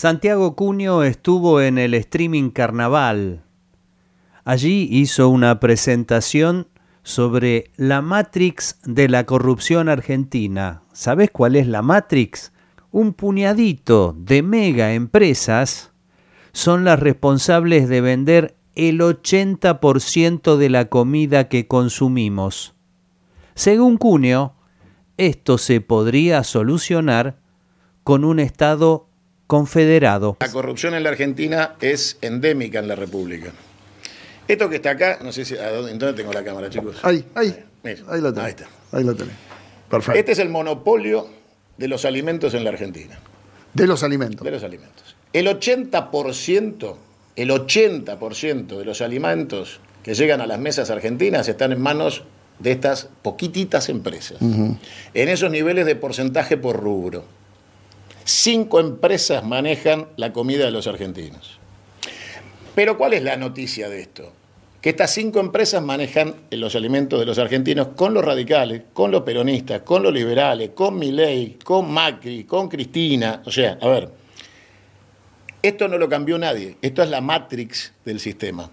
Santiago Cunio estuvo en el Streaming Carnaval. Allí hizo una presentación sobre la Matrix de la corrupción argentina. ¿Sabés cuál es la Matrix? Un puñadito de mega empresas son las responsables de vender el 80% de la comida que consumimos. Según Cunio, esto se podría solucionar con un Estado confederado. La corrupción en la Argentina es endémica en la República. Esto que está acá, no sé si... ¿En dónde tengo la cámara, chicos? Ahí Mira, lo tenés. ahí está. Ahí lo tenés. Perfecto. Este es el monopolio de los alimentos en la Argentina. De los alimentos. De los alimentos. El 80% de los alimentos que llegan a las mesas argentinas están en manos de estas poquititas empresas. En esos niveles de porcentaje por rubro. 5 empresas manejan la comida de los argentinos. Pero ¿cuál es la noticia de esto? Que estas 5 empresas manejan los alimentos de los argentinos con los radicales, con los peronistas, con los liberales, con Milei, con Macri, con Cristina. O sea, a ver, esto no lo cambió nadie. Esto es la Matrix del sistema.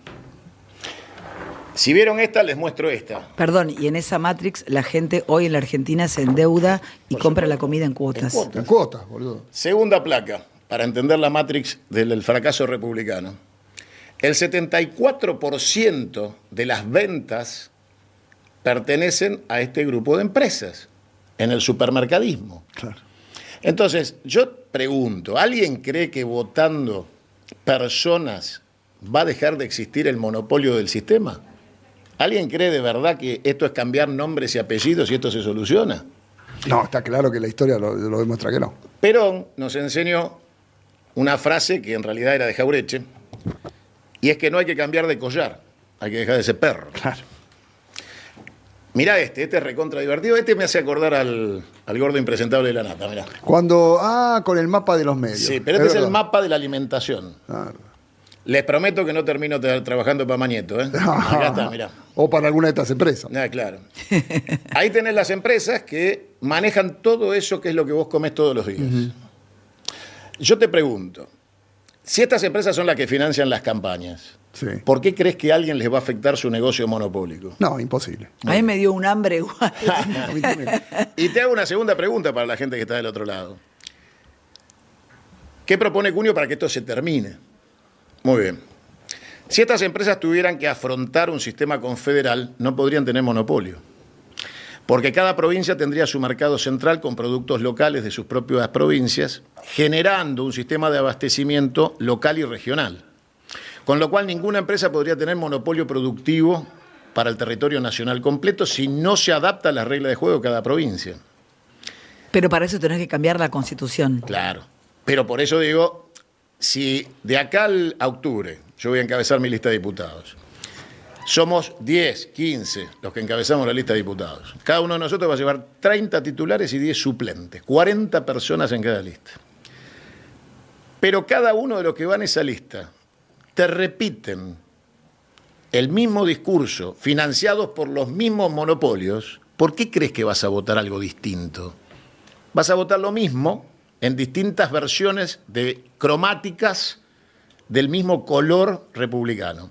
Si vieron esta, les muestro esta. Perdón, y en esa Matrix la gente hoy en la Argentina se endeuda y compra la comida en cuotas. En cuotas, boludo. Segunda placa, para entender la Matrix del fracaso republicano. El 74% de las ventas pertenecen a este grupo de empresas, en el supermercadismo. Claro. Entonces, yo pregunto, ¿alguien cree que votando personas va a dejar de existir el monopolio del sistema? ¿Alguien cree de verdad que esto es cambiar nombres y apellidos y esto se soluciona? No, está claro que la historia lo demuestra que no. Perón nos enseñó una frase que en realidad era de Jaureche, y es que no hay que cambiar de collar, hay que dejar de ser perro. Claro. Mirá este es recontra divertido. Este me hace acordar al gordo impresentable de la nata, mirá. Con el mapa de los medios. Sí, pero este es el mapa de la alimentación. Claro. Les prometo que no termino trabajando para Mañeto, ¿eh? Acá está, mirá. O para alguna de estas empresas. Claro. Ahí tenés las empresas que manejan todo eso que es lo que vos comés todos los días. Yo te pregunto, si estas empresas son las que financian las campañas, Sí. ¿por qué crees que a alguien les va a afectar su negocio monopólico? No, imposible. A mí me dio un hambre igual. Y te hago una segunda pregunta para la gente que está del otro lado. ¿Qué propone Cunio para que esto se termine? Muy bien. Si estas empresas tuvieran que afrontar un sistema confederal, no podrían tener monopolio. Porque cada provincia tendría su mercado central con productos locales de sus propias provincias, generando un sistema de abastecimiento local y regional. Con lo cual ninguna empresa podría tener monopolio productivo para el territorio nacional completo si no se adapta a las reglas de juego de cada provincia. Pero para eso tenés que cambiar la Constitución. Claro. Pero por eso digo, si de acá a octubre yo voy a encabezar mi lista de diputados, somos 10, 15 los que encabezamos la lista de diputados. Cada uno de nosotros va a llevar 30 titulares y 10 suplentes, 40 personas en cada lista. Pero cada uno de los que va en esa lista te repiten el mismo discurso, financiados por los mismos monopolios. ¿Por qué crees que vas a votar algo distinto? Vas a votar lo mismo en distintas versiones cromáticas del mismo color republicano.